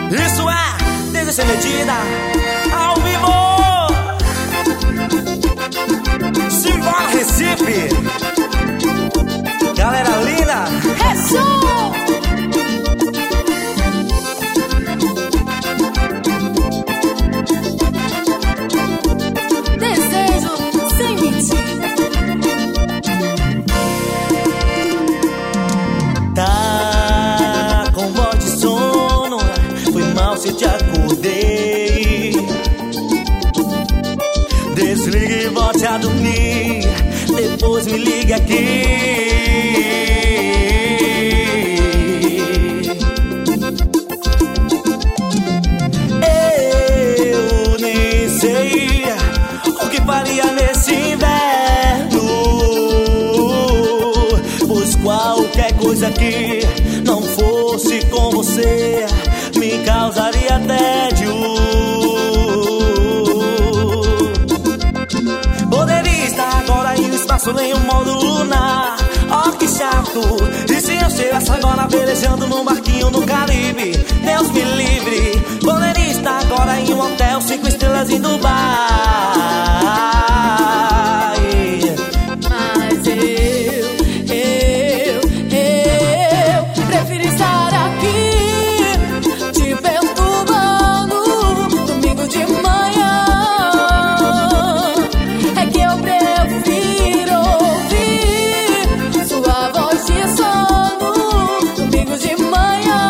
Isso é Desde Sem Medida, ao vivo. Simbora Recife, galera linda. É som. Desejo sem mentir. Tá com voz de sono, foi mal se te acordei. Desligue e volte a dormir, depois me ligue aqui. Eu nem sei o que faria nesse inverno, pois qualquer coisa que não fosse com você me causaria tédio. Poderia estar agora em um espaço em um modo lunar. Oh, que chato! E se eu estivesse agora velejando num barquinho no Caribe? Deus me livre! Poderia estar agora em um hotel 5 estrelas em Dubai. Mas eu prefiro estar aqui te perturbando domingo de manhã. É que eu prefiro ouvir sua voz de sono domingo de manhã.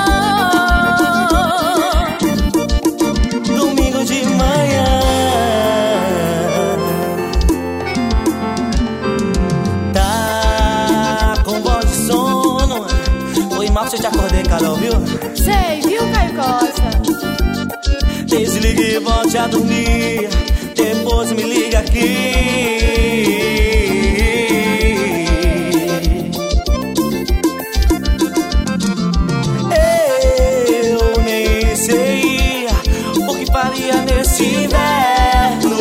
Domingo de manhã. Tá com voz de sono, foi mal se eu te acordei, Carol, viu? Sei, viu, Caio Costa? Desligue e volte a dormir, depois me liga aqui. Eu nem sei o que faria nesse inverno,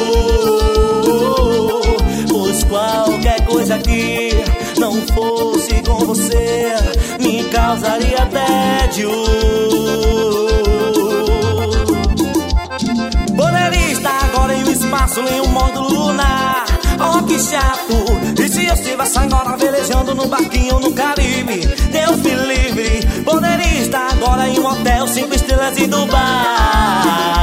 pois qualquer coisa que não fosse com você me causaria tédio. Poderia estar agora em um espaço em um modo lunar. Oh, que chato! E se eu estivesse agora velejando num barquinho no Caribe? Deus me livre! Poderia estar agora em um hotel 5 estrelas em Dubai.